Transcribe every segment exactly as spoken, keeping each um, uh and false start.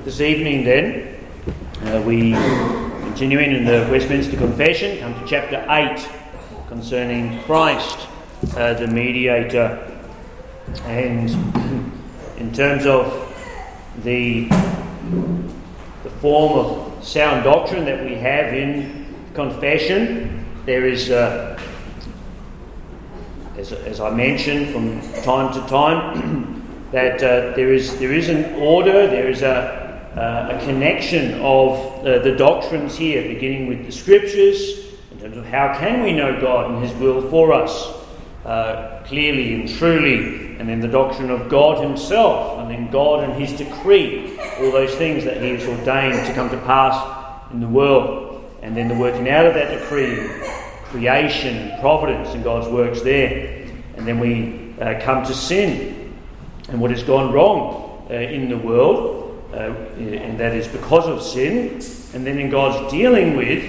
This evening then, uh, we, continuing in the Westminster Confession, come to chapter eight, concerning Christ, uh, the mediator. And in terms of the, the form of sound doctrine that we have in confession, there is, uh, as, as I mentioned from time to time, that uh, there is there is an order, there is a Uh, a connection of uh, the doctrines here, beginning with the Scriptures, in terms of how can we know God and His will for us uh, clearly and truly, and then the doctrine of God Himself, and then God and His decree, all those things that He has ordained to come to pass in the world, and then the working out of that decree, creation, providence, and God's works there. And then we uh, come to sin and what has gone wrong uh, in the world. Uh, and that is because of sin, and then in God's dealing with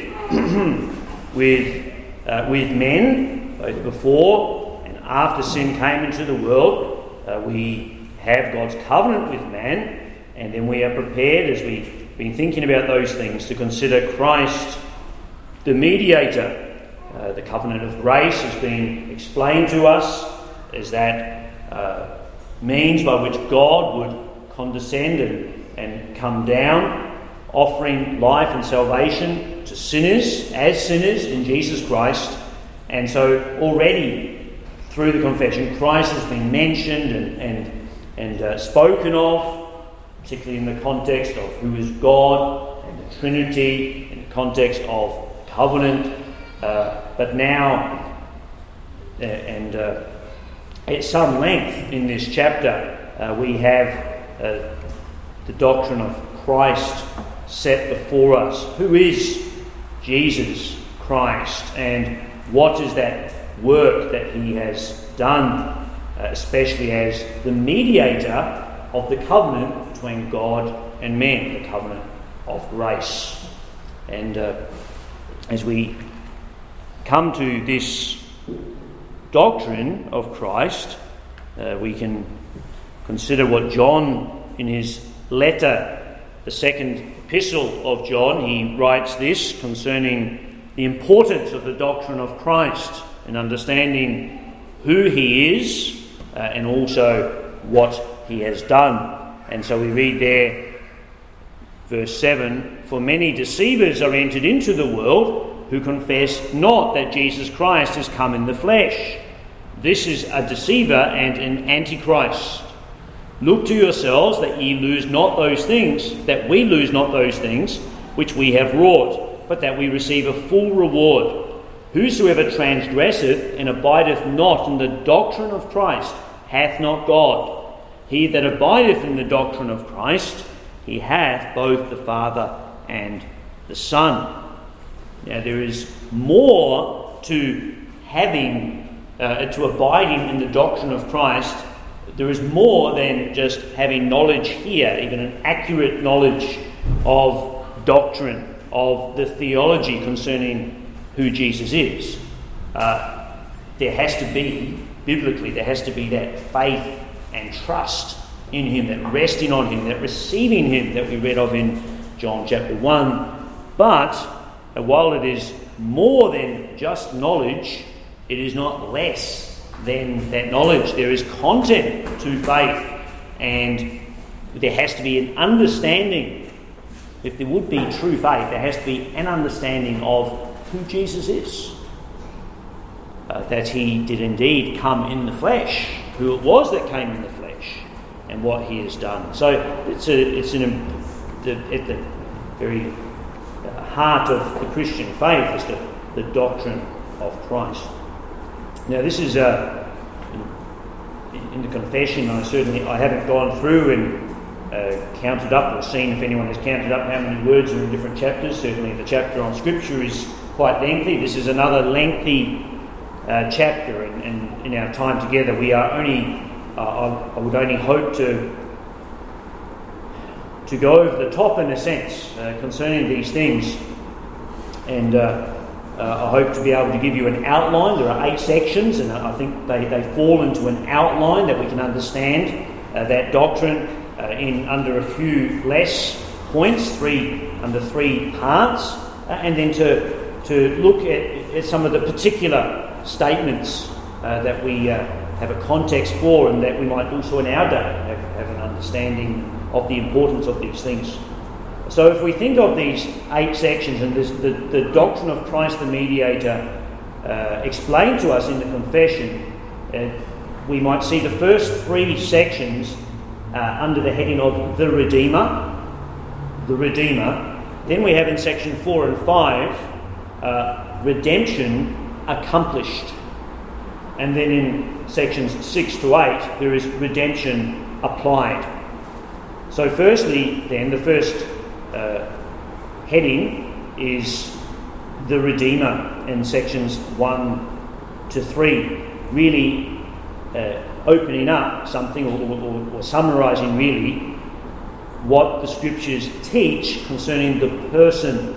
with uh, with men, both before and after sin came into the world, uh, we have God's covenant with man, and then we are prepared, as we've been thinking about those things, to consider Christ, the mediator. Uh, the covenant of grace has been explained to us as that uh, means by which God would condescend and and come down, offering life and salvation to sinners, as sinners in Jesus Christ. And so already through the confession, Christ has been mentioned and and, and uh, spoken of, particularly in the context of who is God and the Trinity, in the context of covenant. Uh, but now, uh, and uh, at some length in this chapter, uh, we have uh, the doctrine of Christ set before us. Who is Jesus Christ, and what is that work that He has done, uh, especially as the mediator of the covenant between God and men, the covenant of grace. And uh, as we come to this doctrine of Christ, uh, we can consider what John, in his letter, the second epistle of John, he writes this concerning the importance of the doctrine of Christ and understanding who He is uh, and also what He has done. And so we read there, verse seven, "For many deceivers are entered into the world who confess not that Jesus Christ has come in the flesh. This is a deceiver and an antichrist. Look to yourselves that ye lose not those things, that we lose not those things which we have wrought, but that we receive a full reward. Whosoever transgresseth and abideth not in the doctrine of Christ hath not God. He that abideth in the doctrine of Christ, he hath both the Father and the Son." Now there is more to having, uh, to abiding in the doctrine of Christ. There is more than just having knowledge here, even an accurate knowledge of doctrine, of the theology concerning who Jesus is. Uh, there has to be, biblically, there has to be that faith and trust in Him, that resting on Him, that receiving Him that we read of in John chapter one. But uh, while it is more than just knowledge, it is not less than that knowledge. There is content to faith, and there has to be an understanding. If there would be true faith, there has to be an understanding of who Jesus is, uh, that He did indeed come in the flesh, who it was that came in the flesh, and what He has done. So it's a it's an the, at the very heart of the Christian faith is the, the doctrine of Christ. Now this is uh, in, in the confession. I certainly I haven't gone through and uh, counted up or seen if anyone has counted up how many words are in different chapters. Certainly the chapter on Scripture is quite lengthy. This is another lengthy uh, chapter, and, and in our time together, we are only. Uh, I, I would only hope to to go over the top in a sense uh, concerning these things, and. Uh, Uh, I hope to be able to give you an outline. There are eight sections, and I think they, they fall into an outline that we can understand uh, that doctrine uh, in under a few less points, three under three parts, uh, and then to to look at, at some of the particular statements uh, that we uh, have a context for, and that we might also in our day have, have an understanding of the importance of these things. So if we think of these eight sections and this, the, the doctrine of Christ the Mediator uh, explained to us in the confession, uh, we might see the first three sections uh, under the heading of the Redeemer, the Redeemer. Then we have in section four and five, uh, redemption accomplished. And then in sections six to eight, there is redemption applied. So firstly, then, the first uh, heading is the Redeemer in sections one to three, really uh, opening up something or, or, or summarising really what the Scriptures teach concerning the person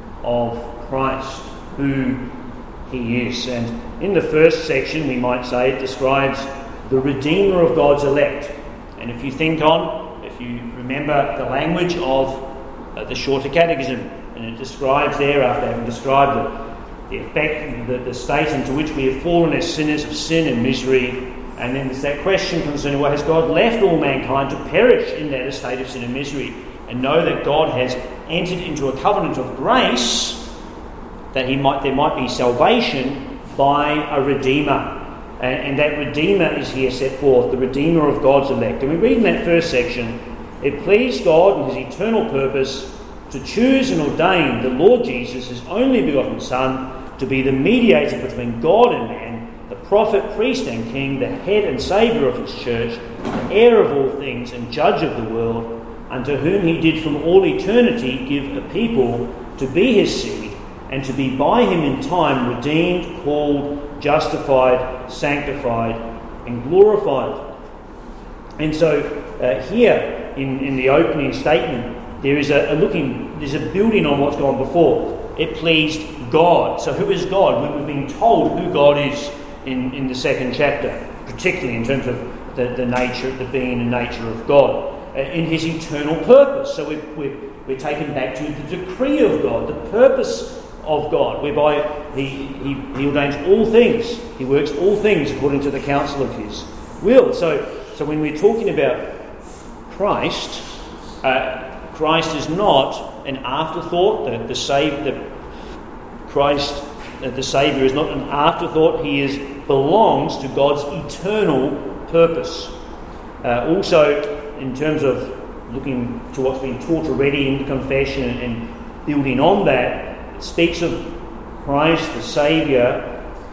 of Christ, who he is. And in the first section, we might say, it describes the Redeemer of God's elect. And if you think on, if you remember the language of uh, the Shorter Catechism, and it describes there, after having described the, the effect, the, the state into which we have fallen as sinners of sin and misery, and then there's that question concerning, well, has God left all mankind to perish in that estate of sin and misery? And know that God has entered into a covenant of grace, that he might there might be salvation by a Redeemer. And, and that Redeemer is here set forth, the Redeemer of God's elect. And we read in that first section, it pleased God in his eternal purpose to choose and ordain the Lord Jesus, his only begotten Son, to be the mediator between God and man, the prophet, priest and king, the head and saviour of his church, the heir of all things and judge of the world, unto whom he did from all eternity give a people to be his seed, and to be by him in time redeemed, called, justified, sanctified, and glorified. And so uh, here in, in the opening statement, there is a, a looking, there's a building on what's gone before. It pleased God. So who is God? We've been told who God is in, in the second chapter, particularly in terms of the, the nature, the being and nature of God, uh, in his eternal purpose. So we're, we're, we're taken back to the decree of God, the purpose of God, whereby he, he, he ordains all things. He works all things according to the counsel of his will. So, so when we're talking about Christ, uh, Christ is not an afterthought. The, the, save, the Christ, uh, the Saviour, is not an afterthought. He is belongs to God's eternal purpose. Uh, also, in terms of looking to what's been taught already in the confession and building on that, speaks of Christ the Saviour,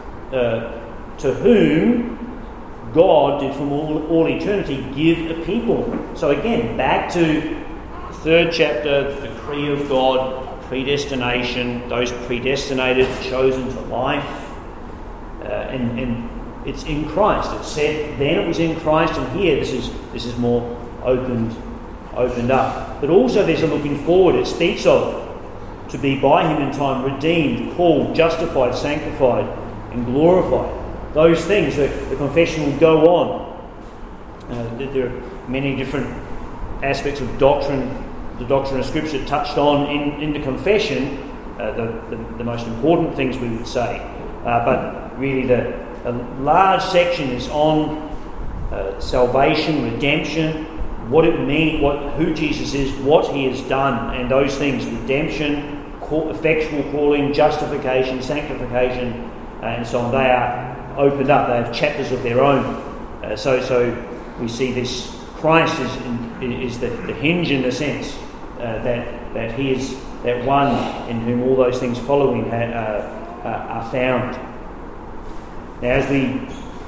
uh, to whom God did from all, all eternity give a people. So again, back to the third chapter, the decree of God, predestination, those predestinated, chosen to life, uh, and, and it's in Christ. It said then it was in Christ, and here this is this is more opened opened up. But also there's a looking forward. It speaks of to be by him in time redeemed, called, justified, sanctified, and glorified. Those things, the, the confession will go on. Uh, there are many different aspects of doctrine, the doctrine of Scripture touched on in, in the confession, uh, the, the, the most important things we would say. Uh, but really the a large section is on uh, salvation, redemption, what it means, what who Jesus is, what he has done, and those things, redemption, call, effectual calling, justification, sanctification, uh, and so on. They are opened up. They have chapters of their own. Uh, so, so we see this. Christ is in, is the, the hinge in the sense uh, that that he is that one in whom all those things following ha, uh, uh, are found. Now, as we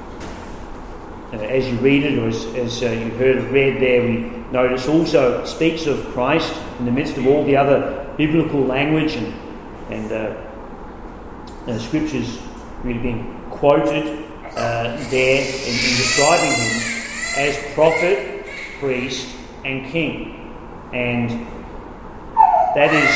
Uh, as you read it, or as, as uh, you heard it read there, we notice also it speaks of Christ in the midst of all the other biblical language and, and uh, uh, scriptures really being quoted uh, there in, in describing him as prophet, priest, and king. And that is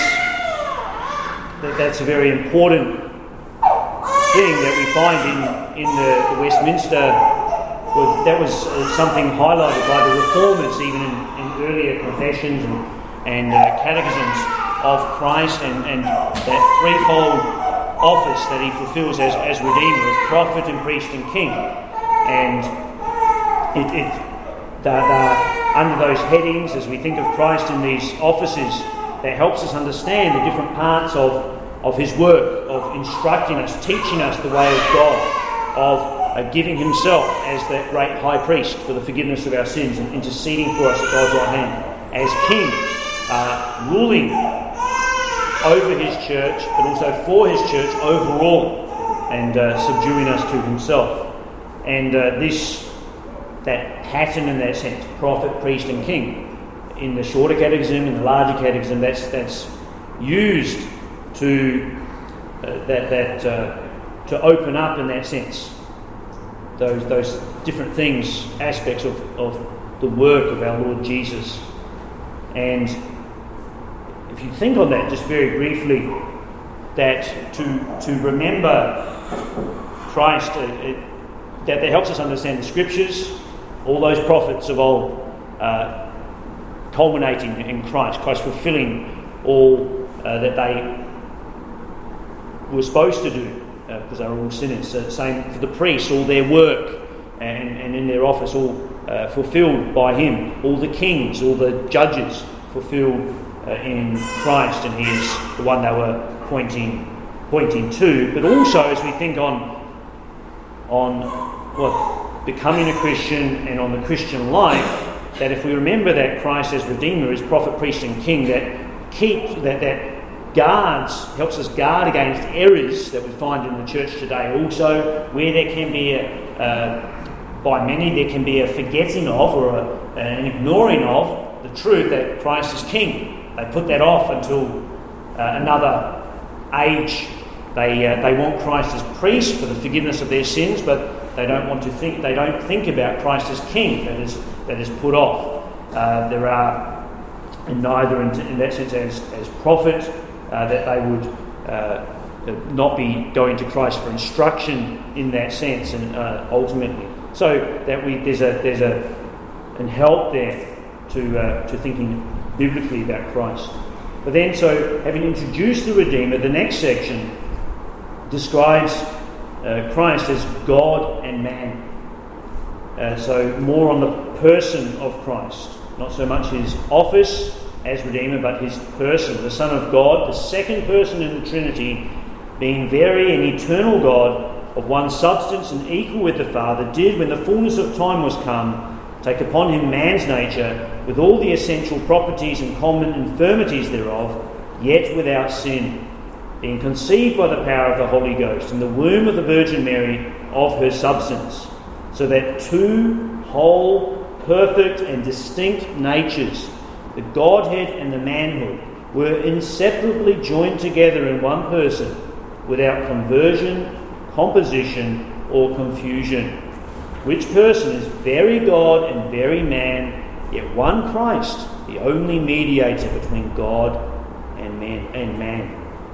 that, that's a very important thing that we find in, in the, the Westminster. Well, that was uh, something highlighted by the Reformers, even in, in earlier confessions and and uh, catechisms of Christ, and, and that threefold office that he fulfills as, as Redeemer, as prophet and priest and king. And it, it the, the, under those headings, as we think of Christ in these offices, that helps us understand the different parts of, of his work, of instructing us, teaching us the way of God, of uh, giving himself as that great high priest for the forgiveness of our sins and interceding for us at God's right hand, as king, uh, ruling over his church, but also for his church overall, and uh, subduing us to himself. And uh, this, that pattern in that sense, prophet, priest and king, in the shorter catechism, in the larger catechism, that's that's used to uh, that that uh, to open up in that sense those those different things, aspects of, of the work of our Lord Jesus. And if you think on that just very briefly, that to to remember Christ, uh, it, that that helps us understand the Scriptures, all those prophets of old, uh, culminating in Christ, Christ fulfilling all uh, that they were supposed to do, uh, because they were all sinners. Uh, same for the priests, all their work and, and in their office, all uh, fulfilled by him. All the kings, all the judges, fulfilled uh, in Christ, and he is the one they were pointing pointing to. But also, as we think on on what becoming a Christian and on the Christian life, that if we remember that Christ as Redeemer is prophet, priest and king, that keeps that that guards helps us guard against errors that we find in the church today. Also, where there can be a uh, by many there can be a forgetting of or a, an ignoring of the truth that Christ is king. They put that off until uh, another age. They uh, they want Christ as priest for the forgiveness of their sins, but they don't want to think. They don't think about Christ as king. That is that is put off. Uh, there are, and neither in, in that sense as as prophet, uh, that they would uh, not be going to Christ for instruction in that sense, and uh, ultimately, so that we there's a there's a and help there to uh, to thinking biblically about Christ. But then, so having introduced the Redeemer, the next section describes uh, Christ as God and man. Uh, so more on the person of Christ, not so much his office as Redeemer, but his person, the Son of God, the second person in the Trinity, being very and eternal God, of one substance and equal with the Father, did, when the fullness of time was come, take upon him man's nature, with all the essential properties and common infirmities thereof, yet without sin, being conceived by the power of the Holy Ghost in the womb of the Virgin Mary of her substance, so that two whole, perfect and distinct natures, the Godhead and the manhood, were inseparably joined together in one person, without conversion, composition or confusion, which person is very God and very man, yet one Christ, the only mediator between God and man. And man.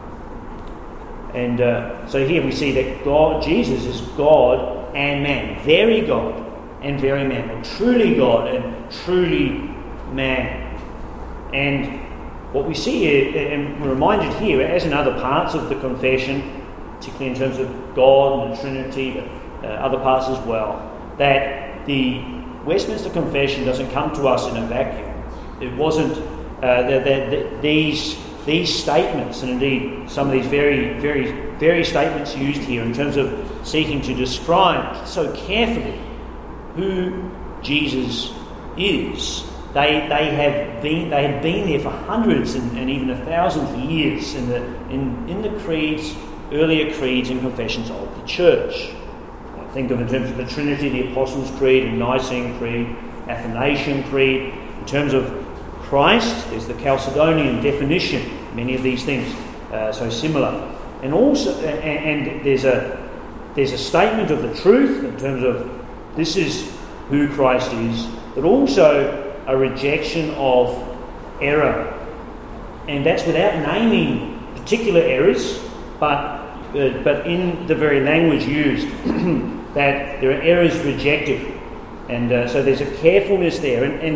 And uh, so here we see that God, Jesus is God and man, very God and very man, or truly God and truly man. And what we see here, and we're reminded here, as in other parts of the confession, particularly in terms of God and the Trinity, but uh, other parts as well, that the Westminster Confession doesn't come to us in a vacuum. It wasn't uh, that, that, that these these statements, and indeed some of these very, very, very statements used here in terms of seeking to describe so carefully who Jesus is. They they have been they had been there for hundreds and, and even a thousand years in the in, in the creeds, earlier creeds and confessions of the Church. Think of in terms of the Trinity, the Apostles' Creed and Nicene Creed, Athanasian Creed. In terms of Christ, there's the Chalcedonian definition. Many of these things uh, so similar, and also and, and there's a there's a statement of the truth in terms of this is who Christ is, but also a rejection of error, and that's without naming particular errors, but uh, but in the very language used. That there are errors rejected, and uh, so there's a carefulness there, and, and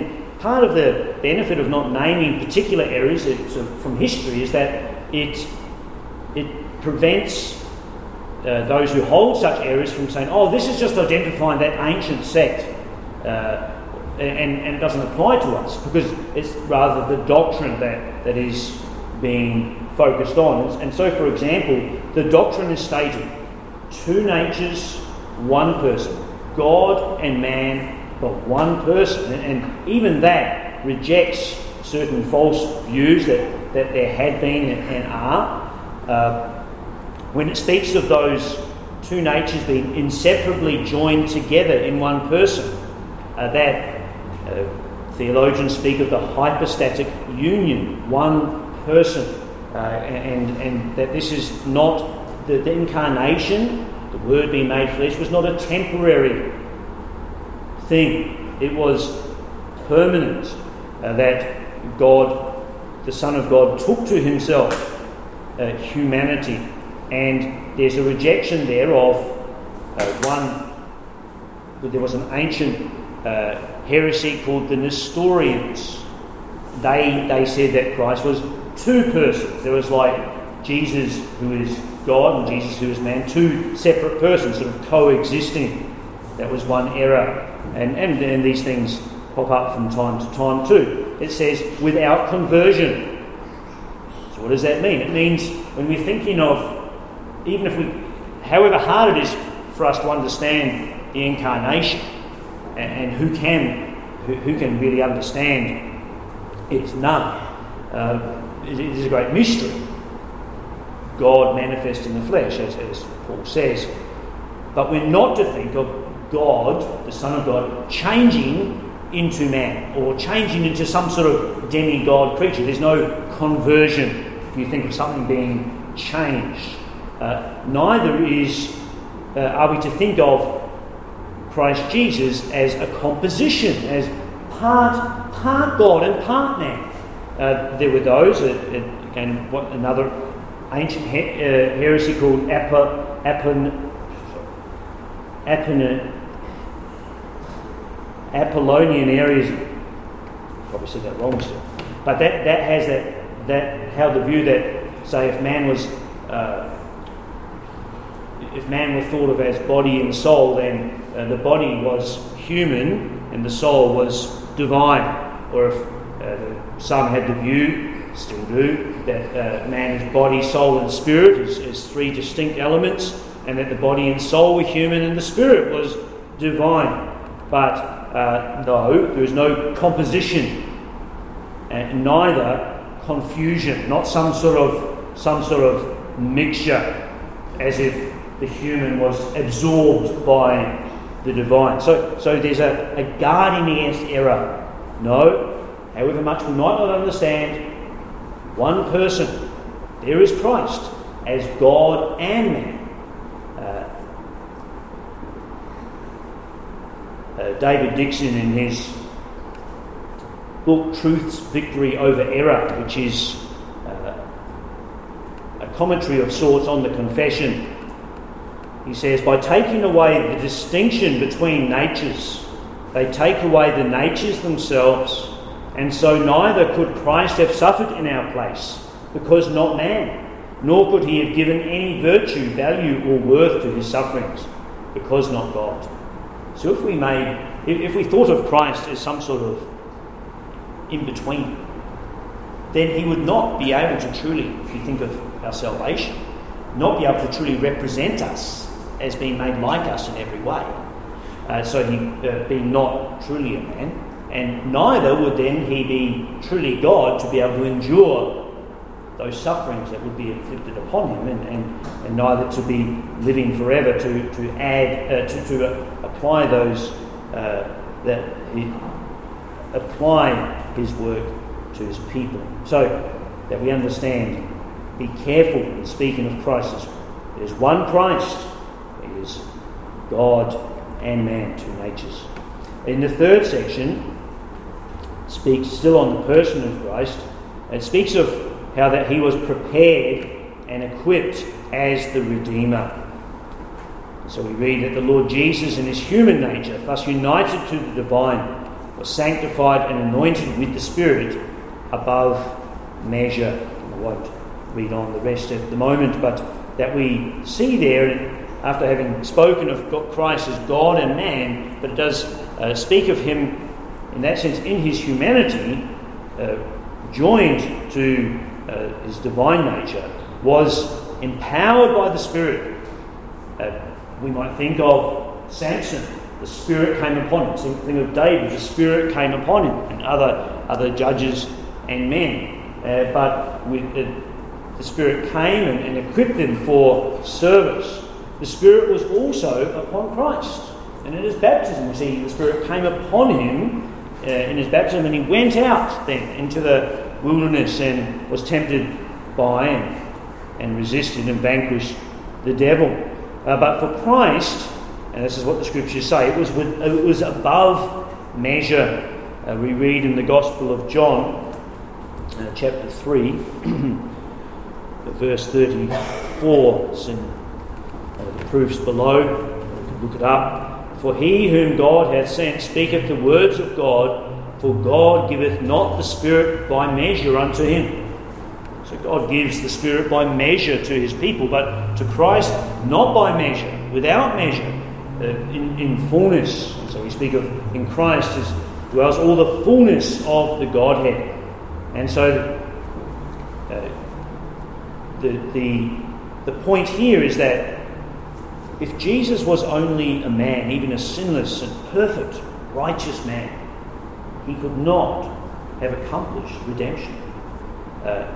part of the benefit of not naming particular errors from history is that it it prevents uh, those who hold such errors from saying, oh, this is just identifying that ancient sect, uh, and, and it doesn't apply to us, because it's rather the doctrine that, that is being focused on. And so, for example, the doctrine is stated, two natures, one person, God and man, but one person. And, and even that rejects certain false views that, that there had been and are. Uh, when it speaks of those two natures being inseparably joined together in one person, uh, that uh, theologians speak of the hypostatic union, one person, uh, and, and that this is not the, the incarnation, the Word being made flesh, was not a temporary thing. It was permanent, uh, that God, the Son of God, took to himself uh, humanity, and there's a rejection there of uh, one. There was an ancient uh, heresy called the Nestorians. They they said that Christ was two persons. There was like Jesus who is God and Jesus who is man, two separate persons sort of coexisting. That was one error, and and, and these things pop up from time to time too. It says without conversion. So what does that mean? It means when we're thinking of, even if we, however hard it is for us to understand the incarnation, and, and who can who, who can really understand it's none. Uh, it, it is a great mystery. God manifest in the flesh, as, as Paul says. But we're not to think of God, the Son of God, changing into man or changing into some sort of demigod creature. There's no conversion if you think of something being changed. Uh, neither is uh, are we to think of Christ Jesus as a composition, as part part God and part man. Uh, there were those, uh, uh, again, what another ancient he- uh, heresy called Apo, Apon, Apon, Apollonian Arianism. Probably said that wrong still. But that, that has that, that held the view that, say, if man was uh, if man were thought of as body and soul, then uh, the body was human and the soul was divine. Or if uh, some had the view, still do, that uh, man is body, soul and spirit as, as three distinct elements, and that the body and soul were human and the spirit was divine. But uh, no, there is no composition, and neither confusion, not some sort of some sort of mixture, as if the human was absorbed by the divine. So, so there's a, a guarding against error. No, however much we might not understand, one person, there is Christ as God and man. Uh, uh, David Dixon, in his book Truth's Victory Over Error, which is uh, a commentary of sorts on the confession, he says, by taking away the distinction between natures, they take away the natures themselves, and so neither could Christ have suffered in our place, because not man, nor could he have given any virtue, value or worth to his sufferings, because not God. So if we made, if we thought of Christ as some sort of in-between, then he would not be able to truly, if you think of our salvation, not be able to truly represent us as being made like us in every way. Uh, so he uh, being not truly a man, and neither would then he be truly God to be able to endure those sufferings that would be inflicted upon him, and, and, and neither to be living forever to, to add, uh, to, to uh, apply those, uh, that he, apply his work to his people. So that we understand, be careful in speaking of Christ. There's one Christ, he is God and man, two natures. In the third section, it speaks still on the person of Christ. It speaks of how that he was prepared and equipped as the Redeemer. So we read that the Lord Jesus in his human nature, thus united to the divine, was sanctified and anointed with the Spirit above measure. I won't read on the rest at the moment, but that we see there, after having spoken of God, Christ as God and man, but it does uh, speak of him in that sense in his humanity, uh, joined to uh, his divine nature, was empowered by the Spirit. Uh, we might think of Samson, the Spirit came upon him. Think of David, the Spirit came upon him, and other other judges and men. Uh, but with, uh, the Spirit came and, and equipped them for service. The Spirit was also upon Christ. And in his baptism, we see the Spirit came upon him uh, in his baptism, and he went out then into the wilderness and was tempted by and, and resisted and vanquished the devil. Uh, but for Christ, and this is what the Scriptures say, it was with, it was above measure. Uh, we read in the Gospel of John, uh, chapter three, verse thirty-four. It's in uh, the proofs below. You can look it up. For he whom God hath sent speaketh the words of God, for God giveth not the Spirit by measure unto him. So God gives the Spirit by measure to his people, but to Christ not by measure, without measure, uh, in, in fullness. And so we speak of in Christ as dwells all the fullness of the Godhead. And so uh, the, the, the point here is that if Jesus was only a man, even a sinless and perfect, righteous man, he could not have accomplished redemption. Uh,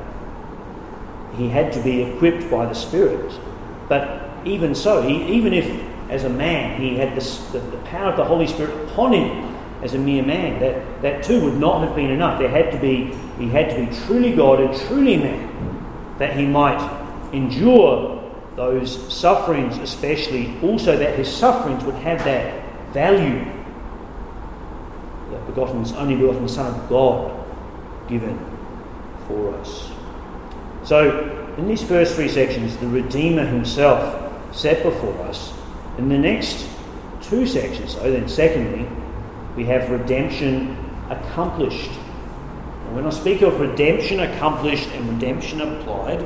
he had to be equipped by the Spirit. But even so, he, even if as a man he had this, the, the power of the Holy Spirit upon him as a mere man, that, that too would not have been enough. There had to be, he had to be truly God and truly man, that he might endure those sufferings, especially also that his sufferings would have that value, that begotten, only begotten Son of God given for us. So in these first three sections, the Redeemer himself set before us. In the next two sections, so then secondly, we have redemption accomplished. And when I speak of redemption accomplished and redemption applied,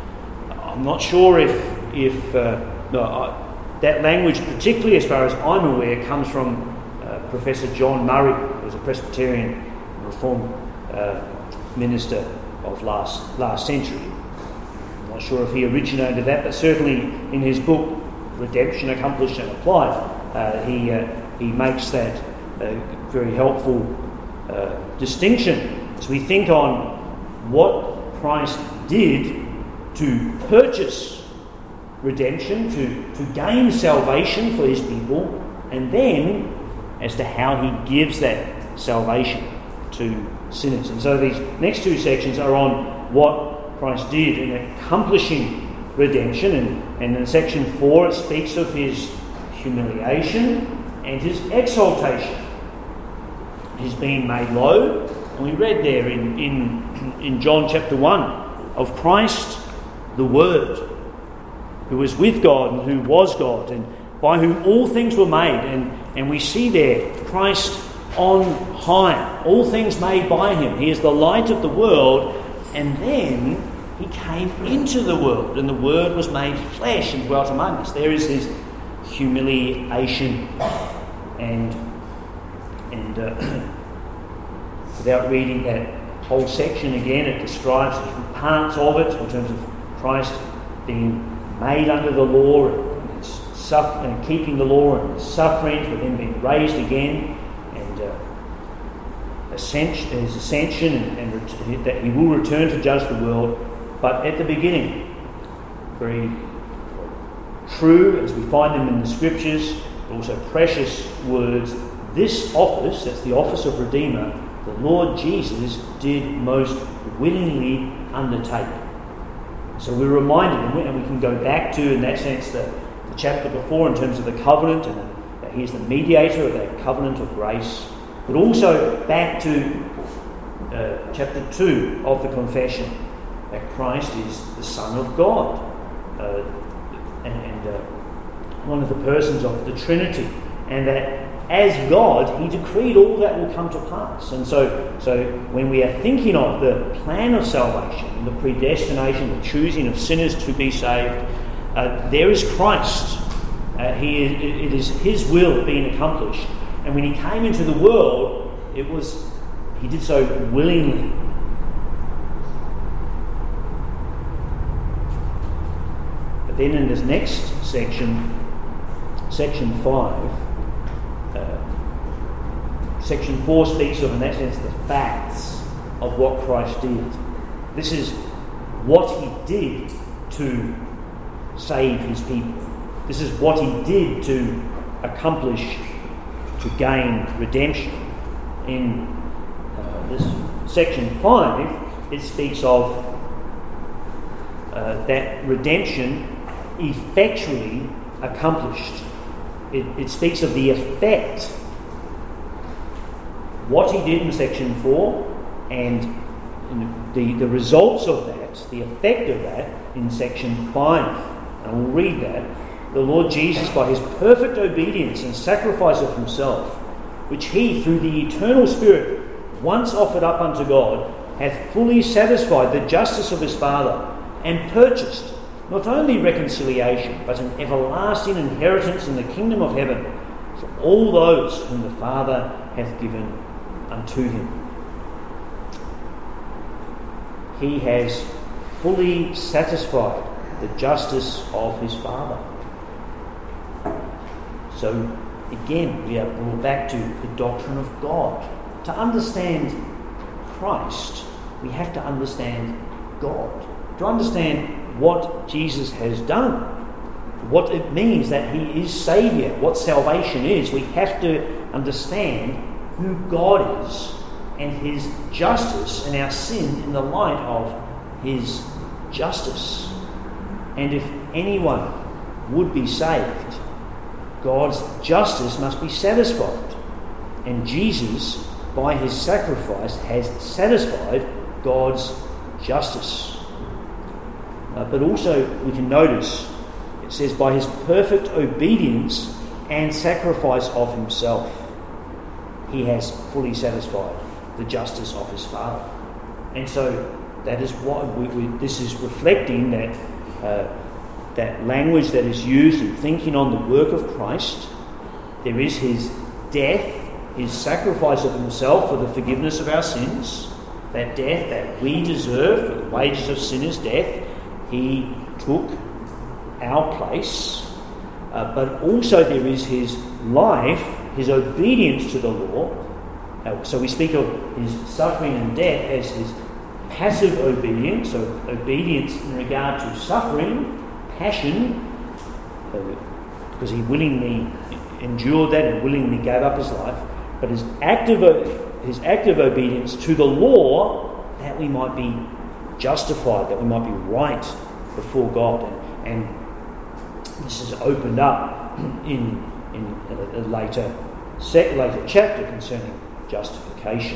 I'm not sure if if uh, no, I, that language, particularly as far as I'm aware, comes from uh, Professor John Murray, who was a Presbyterian Reformed uh, minister of last last century. I'm not sure if he originated that, but certainly in his book Redemption Accomplished and Applied, uh, he uh, he makes that uh, very helpful uh, distinction as we think on what Christ did to purchase redemption, to, to gain salvation for his people, and then as to how he gives that salvation to sinners. And so these next two sections are on what Christ did in accomplishing redemption, and, and in section four it speaks of his humiliation and his exaltation. He's been made low, and we read there in, in, in John chapter one of Christ the Word, who was with God and who was God, and by whom all things were made. And, and we see there Christ on high, all things made by him. He is the light of the world, and then he came into the world, and the Word was made flesh and dwelt among us. There is his humiliation. And, and uh, without reading that whole section again, it describes different parts of it in terms of Christ being made under the law and, suff- and keeping the law and sufferings, but then being raised again, and uh, ascension, his ascension, and, and ret- that he will return to judge the world. But at the beginning, very true as we find them in the Scriptures, but also precious words. This office, that's the office of Redeemer, the Lord Jesus did most willingly undertake. So we're reminded, and we can go back to, in that sense, the, the chapter before in terms of the covenant, and that he's the mediator of that covenant of grace, but also back to uh, chapter two of the confession, that Christ is the Son of God, uh, and, and uh, one of the persons of the Trinity, and that as God, he decreed all that will come to pass. And so, so when we are thinking of the plan of salvation, the predestination, the choosing of sinners to be saved, uh, there is Christ. Uh, he, it is his will being accomplished. And when he came into the world, it was he did so willingly. But then in this next section, section five, uh, section four speaks of, in that sense, the facts of what Christ did. This is what he did to save his people. This is what he did to accomplish, to gain redemption. In uh, this section five, it speaks of uh, that redemption effectually accomplished. It, it speaks of the effect, what he did in section four, and the, the results of that, the effect of that in section five. And we'll read that. The Lord Jesus, by his perfect obedience and sacrifice of himself, which he, through the eternal Spirit, once offered up unto God, hath fully satisfied the justice of his Father, and purchased not only reconciliation, but an everlasting inheritance in the kingdom of heaven for all those whom the Father hath given unto him. He has fully satisfied the justice of his Father. So again, we are brought back to the doctrine of God. To understand Christ, we have to understand God. To understand what Jesus has done, what it means that he is Saviour, what salvation is, we have to understand who God is and his justice and our sin in the light of his justice. And if anyone would be saved, God's justice must be satisfied. And Jesus, by his sacrifice, has satisfied God's justice. Uh, but also we can notice, it says, by his perfect obedience and sacrifice of himself, he has fully satisfied the justice of his Father. And so that is what we, we, this is reflecting that uh, that language that is used in thinking on the work of Christ. There is his death, his sacrifice of himself for the forgiveness of our sins, that death that we deserve, for the wages of sin is death. He took our place. Uh, but also there is his life, his obedience to the law. Uh, so we speak of his suffering and death as his passive obedience, so obedience in regard to suffering, passion, uh, because he willingly endured that and willingly gave up his life, but his active, his active obedience to the law, that we might be justified, that we might be right before God. And, and this is opened up in in a, a later set, later chapter concerning justification.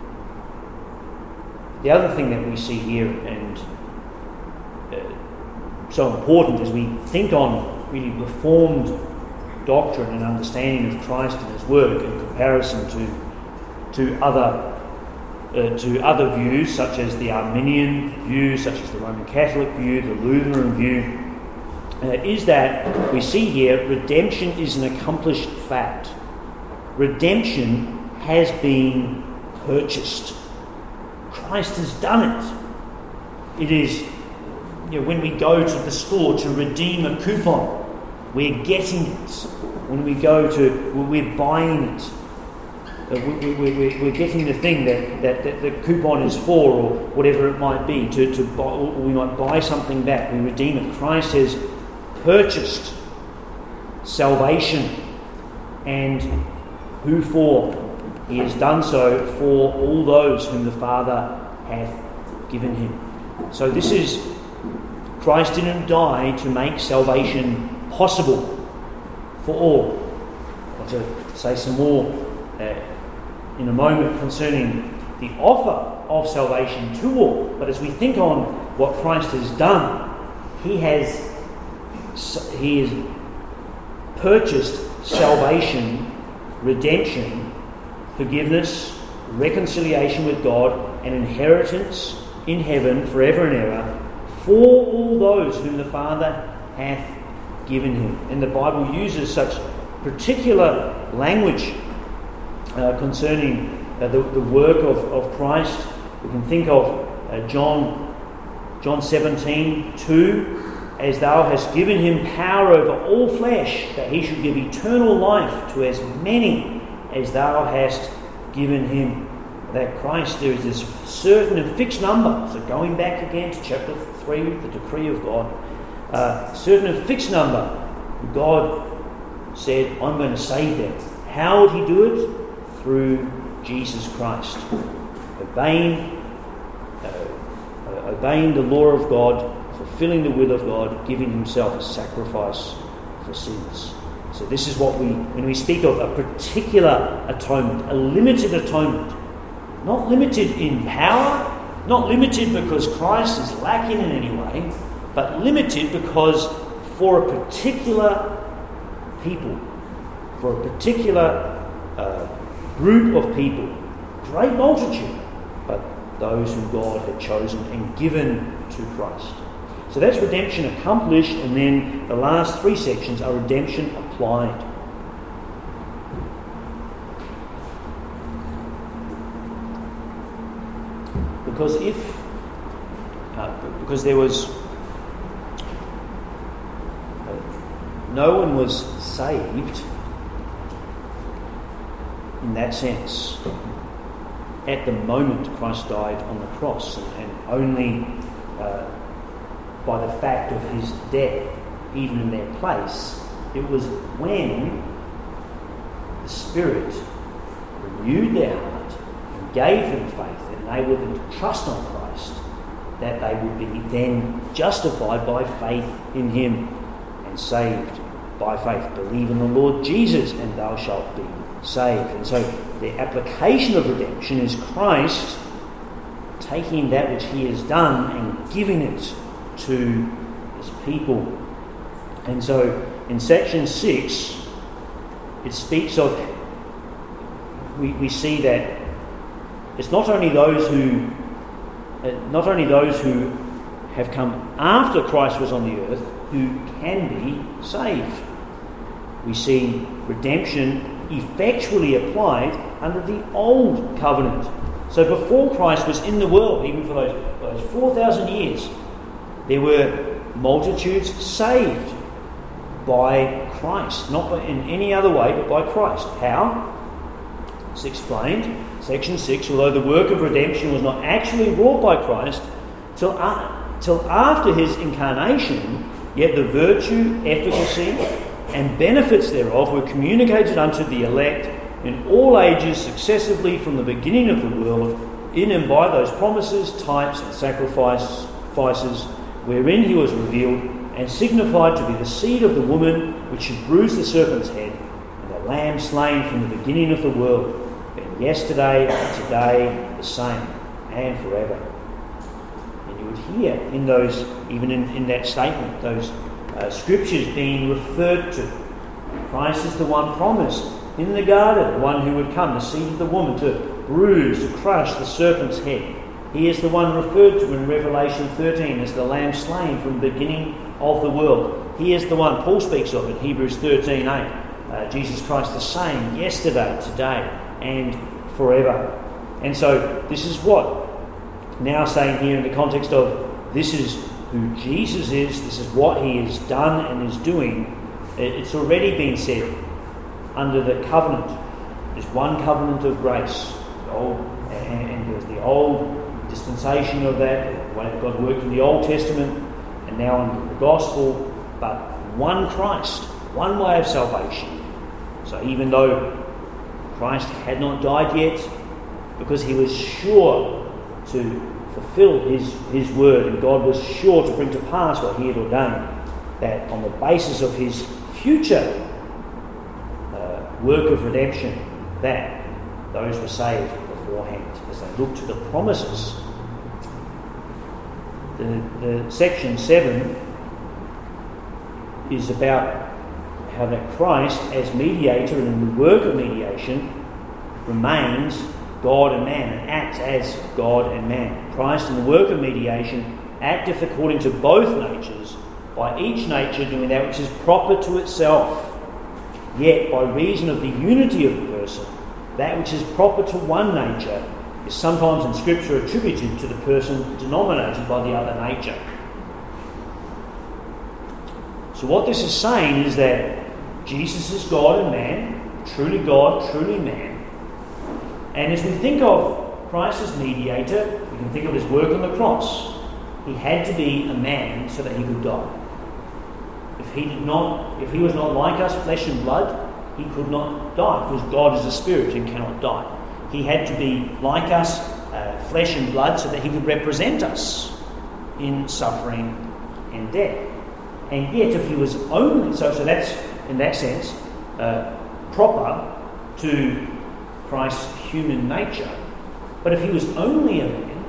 The other thing that we see here, and uh, so important as we think on really reformed doctrine and understanding of Christ and his work in comparison to to other uh, to other views such as the Arminian view, such as the Roman Catholic view, the Lutheran view, uh, is that we see here redemption is an accomplished fact. Redemption has been purchased. Christ has done it. It is, you know, when we go to the store to redeem a coupon, we're getting it. When we go to, we're buying it. Uh, we, we, we, we're getting the thing that, that, that the coupon is for, or whatever it might be. To, to buy, or we might buy something back. We redeem it. Christ has purchased salvation, and who for? He has done so for all those whom the Father hath given him. So this is, Christ didn't die to make salvation possible for all. I'll to say some more uh, in a moment concerning the offer of salvation to all. But as we think on what Christ has done, he has he has purchased salvation redemption, forgiveness, reconciliation with God, and inheritance in heaven forever and ever for all those whom the Father hath given him. And the Bible uses such particular language uh, concerning uh, the, the work of, of Christ. We can think of uh, John John seventeen two, as thou hast given him power over all flesh, that he should give eternal life to as many as thou hast given him. That Christ, there is this certain and fixed number. So going back again to chapter three, the decree of God, uh, certain and fixed number. God said, I'm going to save them. How would he do it? Through Jesus Christ. Obeying, uh, obeying the law of God, fulfilling the will of God, giving himself a sacrifice for sins. So this is what we, when we speak of a particular atonement, a limited atonement, not limited in power, not limited because Christ is lacking in any way, but limited because for a particular people, for a particular uh, group of people, great multitude, but those whom God had chosen and given to Christ. So that's redemption accomplished, and then the last three sections are redemption applied. Because if, uh, because there was, uh, no one was saved in that sense at the moment Christ died on the cross, and, and only uh, by the fact of his death, even in their place. It was when the Spirit renewed their heart and gave them faith, enabled them to trust on Christ, that they would be then justified by faith in him and saved by faith. Believe in the Lord Jesus and thou shalt be saved. And so the application of redemption is Christ taking that which he has done and giving it to his people. And so in section six, it speaks of, we, we see that it's not only those who, uh, not only those who have come after Christ was on the earth who can be saved. We see redemption effectually applied under the old covenant. So before Christ was in the world, even for those, those four thousand years, there were multitudes saved by Christ, not by, in any other way but by Christ. How? It's explained. Section six, although the work of redemption was not actually wrought by Christ till, uh, till after his incarnation, yet the virtue, efficacy, and benefits thereof were communicated unto the elect in all ages successively from the beginning of the world, in and by those promises, types, and sacrifices, wherein he was revealed and signified to be the seed of the woman, which should bruise the serpent's head, and the lamb slain from the beginning of the world, and yesterday and today the same, and forever. And you would hear in those, even in, in that statement, those uh, scriptures being referred to. Christ is the one promised in the garden, the one who would come, the seed of the woman, to bruise, to crush the serpent's head. He is the one referred to in Revelation thirteen as the lamb slain from the beginning of the world. He is the one Paul speaks of in Hebrews thirteen eight. Uh, Jesus Christ the same yesterday, today, and forever. And so this is what, now saying here in the context of this is who Jesus is, this is what he has done and is doing. It's already been said under the covenant. There's one covenant of grace, the old, and, and there's the old dispensation of that, the way God worked in the Old Testament, and now under the gospel, but one Christ, one way of salvation. So even though Christ had not died yet, because he was sure to fulfill his, his word, and God was sure to bring to pass what he had ordained, that on the basis of his future uh, work of redemption, that those were saved beforehand as they looked to the promises. The, the section seven is about how that Christ, as mediator and in the work of mediation, remains God and man and acts as God and man. Christ in the work of mediation acteth according to both natures, by each nature doing that which is proper to itself. Yet by reason of the unity of the person, that which is proper to one nature is sometimes in Scripture attributed to the person denominated by the other nature. So what this is saying is that Jesus is God and man, truly God, truly man. And as we think of Christ as mediator, we can think of his work on the cross. He had to be a man so that he could die. If he did not, if he was not like us, flesh and blood, he could not die, because God is a spirit and cannot die. He had to be like us, uh, flesh and blood, so that he could represent us in suffering and death. And yet, if he was only so, so that's in that sense uh, proper to Christ's human nature. But if he was only a man,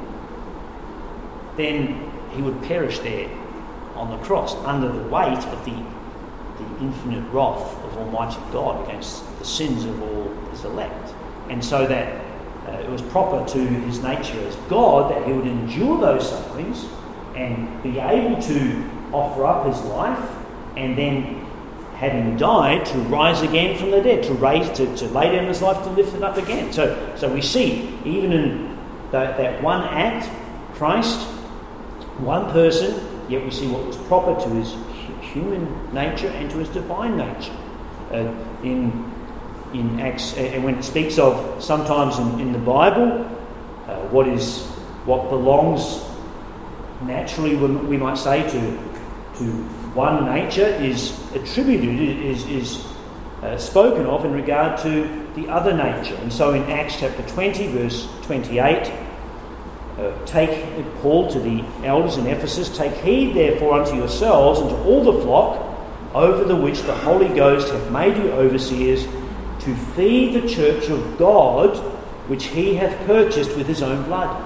then he would perish there on the cross under the weight of the, the infinite wrath of Almighty God against the sins of all his elect. And so that uh, it was proper to his nature as God that he would endure those sufferings and be able to offer up his life, and then, having died, to rise again from the dead, to raise, to, to lay down his life, to lift it up again. So, so we see, even in that, that one act, Christ, one person, yet we see what was proper to his human nature and to his divine nature. Uh, in in Acts, and when it speaks of sometimes in, in the Bible, uh, what is what belongs naturally, we might say, to to one nature is attributed, is is uh, spoken of in regard to the other nature. And so in Acts chapter twenty, verse twenty-eight, uh, take Paul to the elders in Ephesus, take heed therefore unto yourselves and to all the flock over the which the Holy Ghost hath made you overseers, to feed the church of God, which he hath purchased with his own blood.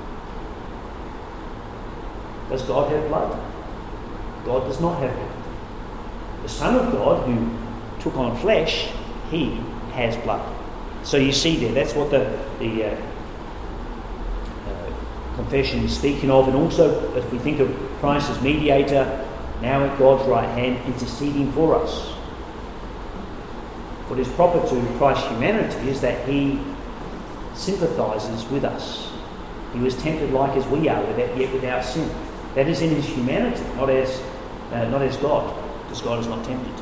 Does God have blood? God does not have blood. The Son of God, who took on flesh, he has blood. So you see there, that's what the, the uh, uh, confession is speaking of. And also, if we think of Christ as mediator, now at God's right hand, interceding for us. What is proper to Christ's humanity is that he sympathises with us. He was tempted like as we are, without, yet without sin. That is in his humanity, not as uh, not as God, because God is not tempted.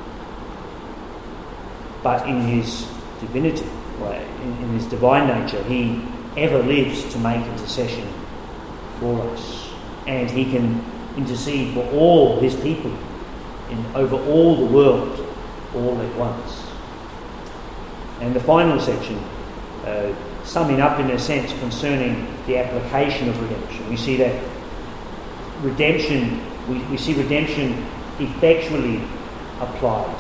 But in his divinity, in, in his divine nature, he ever lives to make intercession for us. And he can intercede for all his people in, over all the world, all at once. And the final section, uh, summing up in a sense concerning the application of redemption. We see that redemption, we, we see redemption effectually applied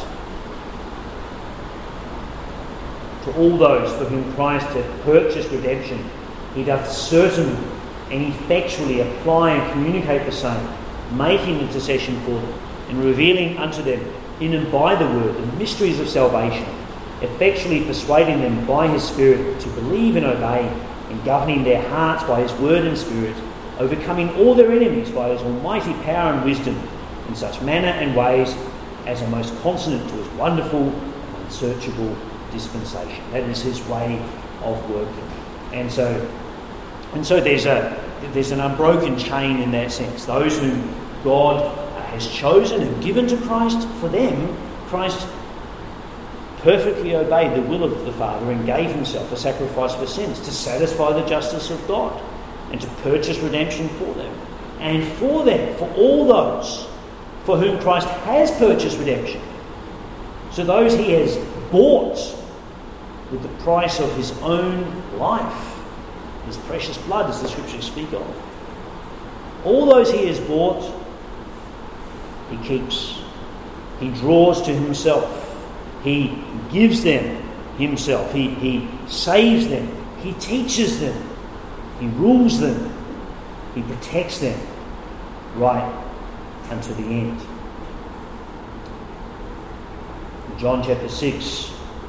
to all those for whom Christ hath purchased redemption. He doth certainly and effectually apply and communicate the same, making intercession for them, and revealing unto them in and by the word the mysteries of salvation, effectually persuading them by his Spirit to believe and obey, and governing their hearts by his word and Spirit, overcoming all their enemies by his almighty power and wisdom, in such manner and ways as are most consonant to his wonderful and unsearchable dispensation. That is his way of working. And so and so there's a there's an unbroken chain in that sense. Those whom God has chosen and given to Christ, for them, Christ perfectly obeyed the will of the Father and gave himself a sacrifice for sins to satisfy the justice of God and to purchase redemption for them. And for them, for all those for whom Christ has purchased redemption, so those he has bought with the price of his own life, his precious blood, as the scriptures speak of. All those he has bought, he keeps. He draws to himself. He gives them himself. He, he saves them. He teaches them. He rules them. He protects them right unto the end. In John chapter six,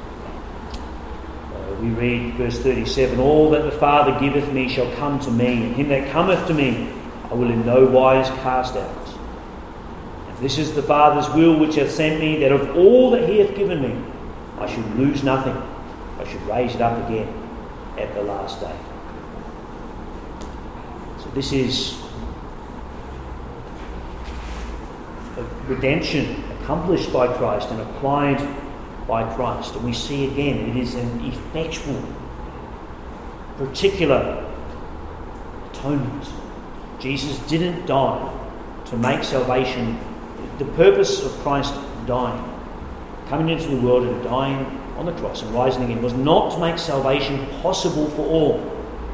uh, we read verse thirty-seven, "All that the Father giveth me shall come to me, and him that cometh to me I will in no wise cast out. And this is the Father's will which hath sent me, that of all that he hath given me I should lose nothing, I should raise it up again at the last day." So this is a redemption accomplished by Christ and applied by Christ. And we see again, it is an effectual, particular atonement. Jesus didn't die to make salvation. The purpose of Christ dying, coming into the world and dying on the cross and rising again, was not to make salvation possible for all.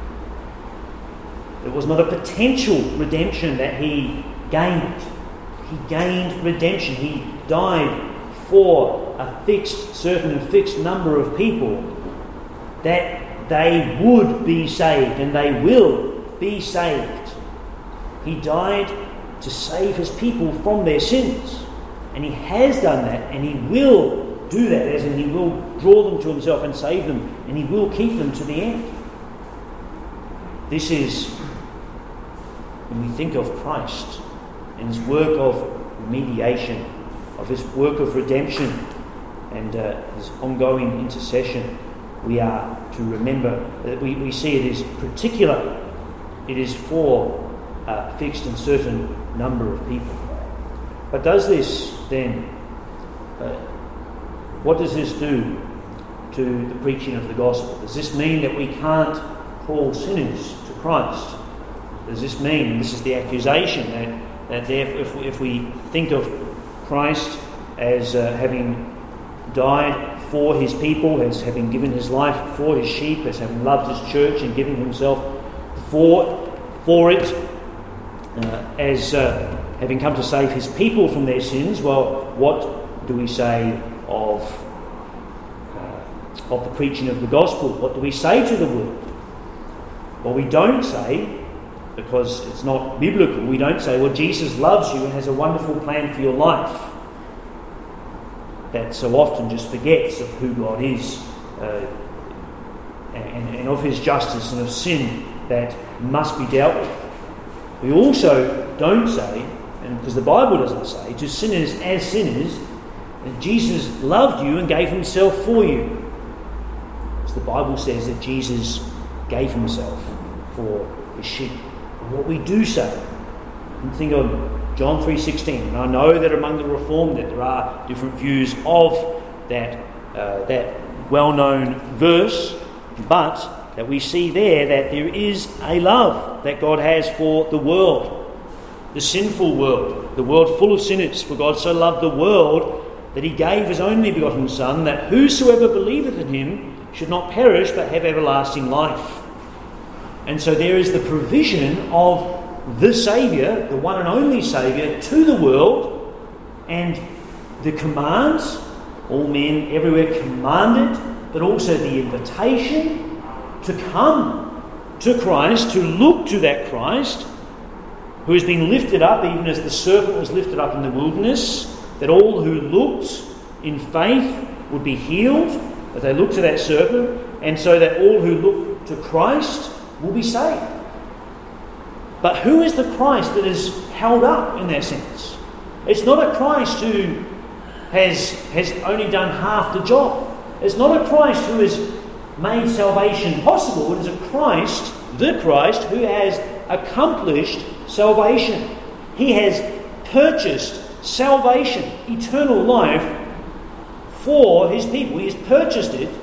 It was not a potential redemption that he gained. He gained redemption. He died for a fixed, certain and fixed number of people, that they would be saved and they will be saved. He died to save his people from their sins. And he has done that, and he will do that, as in he will draw them to himself and save them, and he will keep them to the end. This is, when we think of Christ and his work of mediation, of his work of redemption and uh, his ongoing intercession, we are to remember that we, we see it is particular. It is for a fixed and certain number of people. But does this then, uh, what does this do to the preaching of the gospel? Does this mean that we can't call sinners to Christ? Does this mean, and this is the accusation, that, that if, if we think of Christ as uh, having died for his people, as having given his life for his sheep, as having loved his church and giving himself for, for it, uh, as uh, having come to save his people from their sins, well, what do we say of, uh, of the preaching of the gospel? What do we say to the world? Well, we don't say, because it's not biblical, we don't say, well, Jesus loves you and has a wonderful plan for your life. That so often just forgets of who God is, uh, and, and of his justice and of sin that must be dealt with. We also don't say, and because the Bible doesn't say, to sinners as sinners, that Jesus loved you and gave himself for you. As the Bible says that Jesus gave himself for his sheep. And what we do say, and think of John three sixteen, and I know that among the Reformed that there are different views of that uh, that well-known verse, but that we see there that there is a love that God has for the world, the sinful world, the world full of sinners. For God so loved the world that he gave his only begotten Son, that whosoever believeth in him should not perish but have everlasting life. And so there is the provision of the Saviour, the one and only Saviour, to the world, and the commands, all men everywhere commanded, but also the invitation to come to Christ, to look to that Christ who has been lifted up, even as the serpent was lifted up in the wilderness, that all who looked in faith would be healed, that they look to that serpent, and so that all who look to Christ will be saved. But who is the Christ that is held up in that sense? It's not a Christ who has, has only done half the job. It's not a Christ who has made salvation possible. It is a Christ, the Christ, who has accomplished salvation. He has purchased salvation, eternal life, for his people. He has purchased it.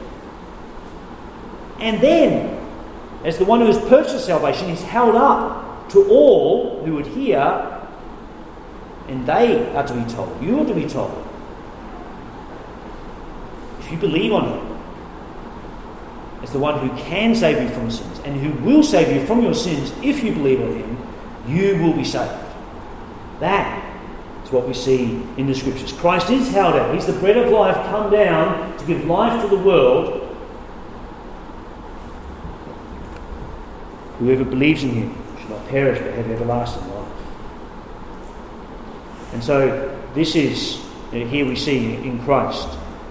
And then, as the one who has purchased salvation, he's held up to all who would hear, and they are to be told, you are to be told, if you believe on him as the one who can save you from sins and who will save you from your sins, if you believe on him, you will be saved. That is what we see in the Scriptures. Christ is held out. He's the bread of life come down to give life to the world. Whoever believes in him should not perish but have everlasting life. And so this is, here we see in Christ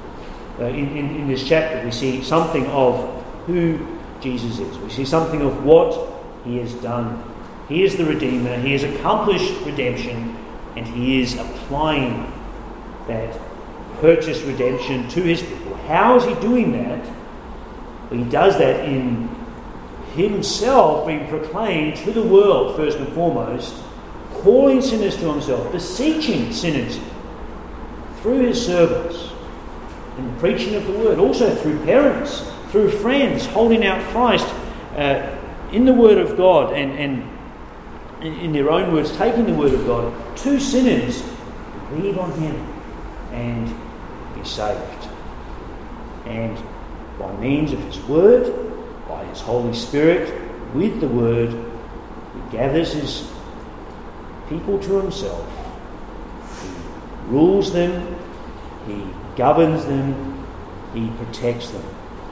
uh, in, in, in this chapter, we see something of who Jesus is. We see something of what he has done. He is the Redeemer. He has accomplished redemption, and he is applying that purchased redemption to his people. How is he doing that? Well, he does that in himself being proclaimed to the world, first and foremost, calling sinners to himself, beseeching sinners through his servants, in the preaching of the word, also through parents, through friends, holding out Christ uh, in the word of God, and, and in, in their own words, taking the word of God to sinners, believe on him and be saved. And by means of his word, by his Holy Spirit, with the word, he gathers his people to himself. He rules them, he governs them, he protects them.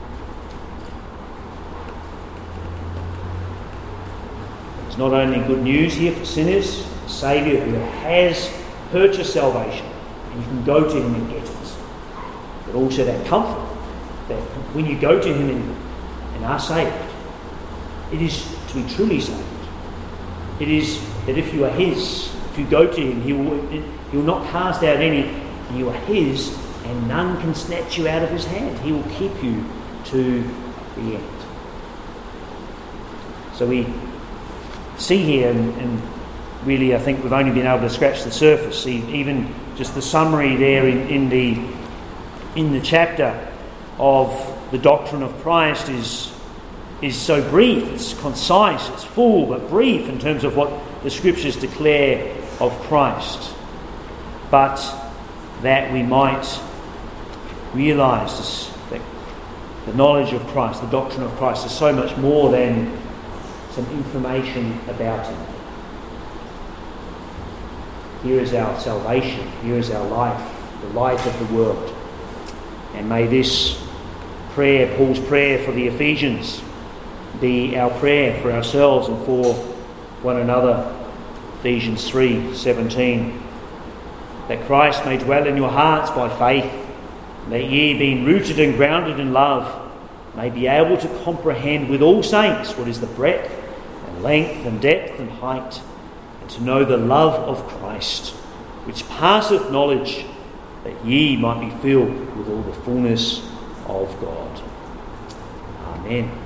There's not only good news here for sinners, a Saviour who has purchased salvation, and you can go to him and get it, but also that comfort that when you go to him and, and are saved, it is to be truly saved. It is that if you are his, if you go to him, he will, he will not cast out any, and you are his, and none can snatch you out of his hand. He will keep you to the end. So we see here, and, and really I think we've only been able to scratch the surface. See, even just the summary there in, in the in the chapter of the doctrine of Christ is is so brief, it's concise, it's full, but brief in terms of what the Scriptures declare of Christ. But that we might realise this, that the knowledge of Christ, the doctrine of Christ, is so much more than some information about him. Here is our salvation, here is our life, the light of the world. And may this prayer, Paul's prayer for the Ephesians, be our prayer for ourselves and for one another. Ephesians three seventeen. That Christ may dwell in your hearts by faith, that ye, being rooted and grounded in love, may be able to comprehend with all saints what is the breadth and length and depth and height, and to know the love of Christ, which passeth knowledge, that ye might be filled with all the fullness of God. Amen.